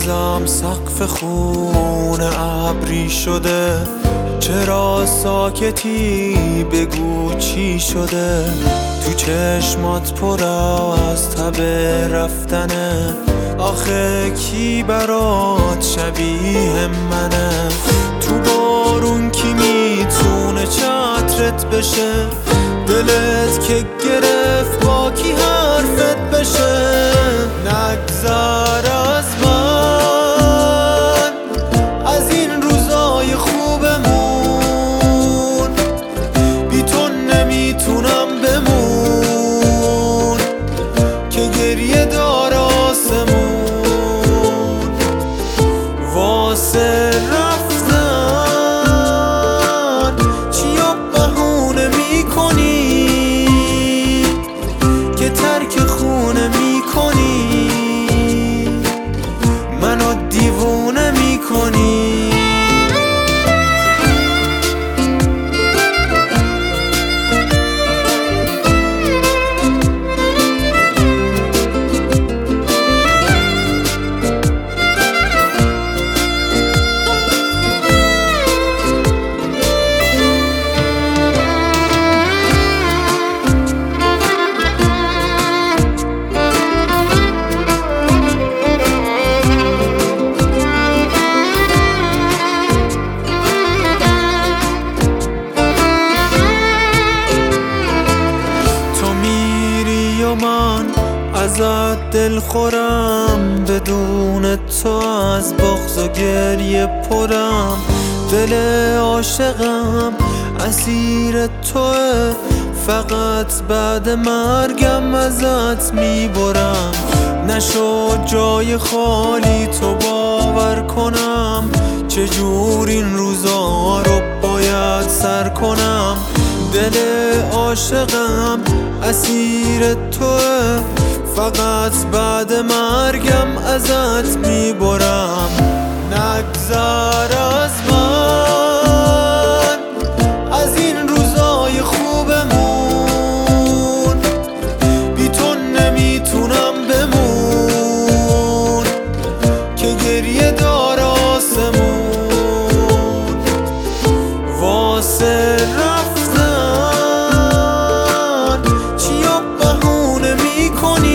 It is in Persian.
بازم سقف خونه ابری شده، چرا ساکتی؟ بگو چی شده؟ تو چشمات پر از تب رفتنه، آخه کی برات شبیه منه؟ تو بارون کی میتونه چترت بشه؟ دلت که گرفت با کی حرفت بشه؟ نگذر از من، از این روزای خوبمون، بی تو نمیتونم بمون که گریه دار آسمون. واسه رفتن چیا بهونه میکنی که ترک خونه میکنی؟ منو دیوونه میکنی. من ازت دل خورم، بدون تو از بغض و گریه پرم. دل عاشقم اسیر توه، فقط بعد مرگم ازت میبرم. نشد جای خالی تو باور کنم، چجور این روزا رو باید سر کنم. دل عاشقم اسیر توه، فقط بعد مرگم ازت میبرم. نگذر از من، از این روزای خوبمون، بی تو نمیتونم بمون که گریه دار آسمون. واسه رفتن چیا بهونه میکنی